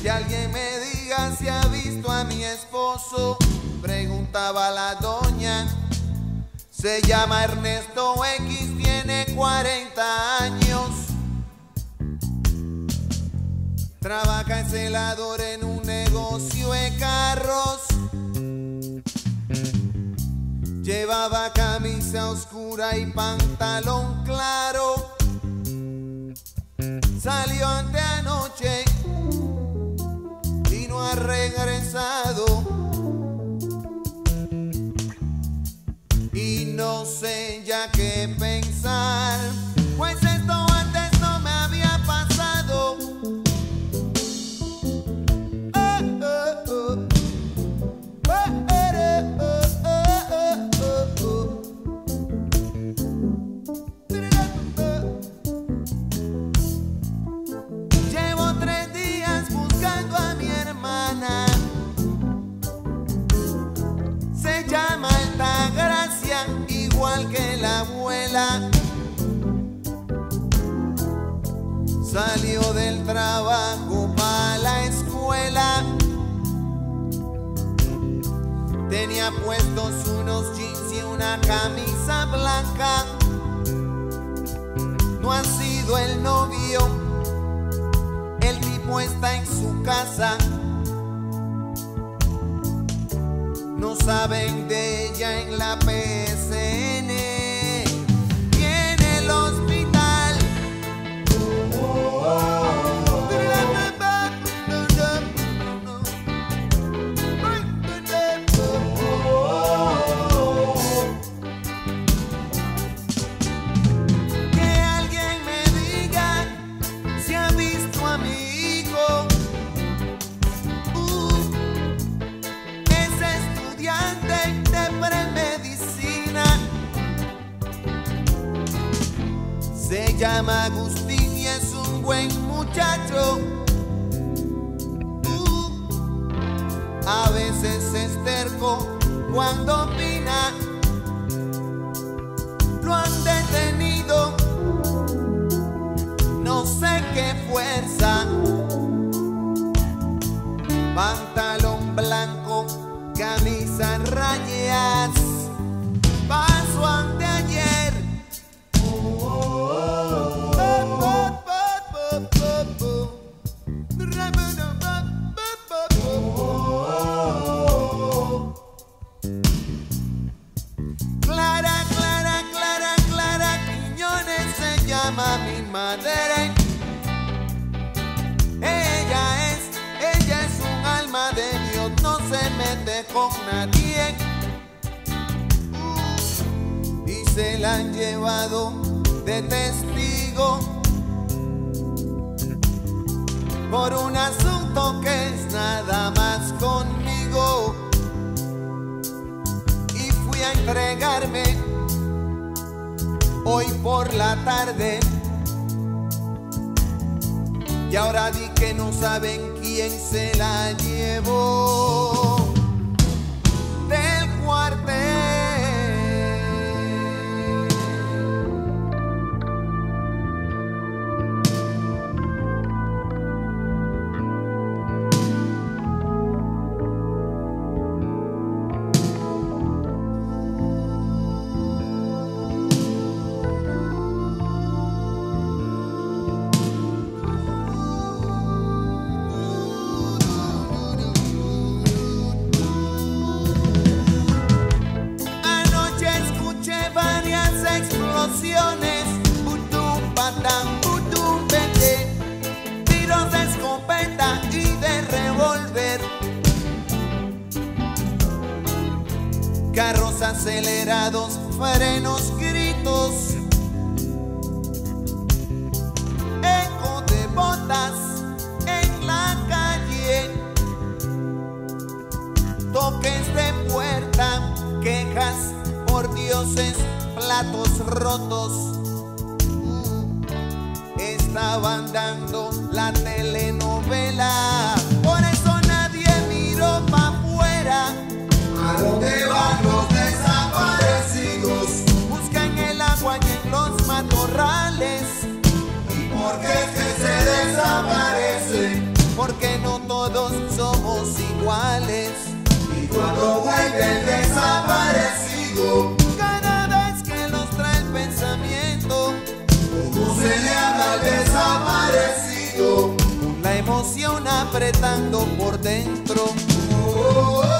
Que alguien me diga si ha visto a mi esposo, preguntaba la doña. Se llama Ernesto X, tiene 40 años. Trabaja en celador en un negocio de carros. Llevaba camisa oscura y pantalón claro. Salió anteanoche y no ha regresado. Y no sé ya qué pensar, pues esto antes no me había pasado. Llevo 3 días buscando a mi hermana. Se llama Altagracia, igual que la abuela. Salió del trabajo para la escuela. Tenía puestos unos jeans y una camisa blanca. No ha sido el novio, el tipo está en su casa. No saben de ella en la PSN y en el hospital. Que alguien me diga si ha visto a mi hijo. De premedicina. Se llama Agustín y es un buen muchacho. A veces es terco cuando opina. Lo han detenido, no sé qué fuerza. Pantalón blanco, camisa en rayas, pasó anteayer. Clara, Clara, Clara, Clara Quiñones se llama mi madre. Ella es un alma de Dios, no se mete con nadie. Y se la han llevado de testigo por un asunto que es nada más conmigo. Y fui a entregarme hoy por la tarde. Y ahora di que no saben quién se la llevó del cuartel. Butum, patán, butum, vete. Tiros de escopeta y de revólver. Carros acelerados, frenos, gritos. Eco de botas en la calle. Toques de puerta, quejas por dioses, platos rotos. Estaban dando la telenovela, por eso nadie miró pa' afuera. ¿A dónde van los desaparecidos? Buscan el agua y en los matorrales. ¿Y por qué es que se desaparecen? Porque no todos tren del desaparecido. Cada vez que los trae el pensamiento, ¿cómo se le habla al desaparecido? Con la emoción apretando por dentro.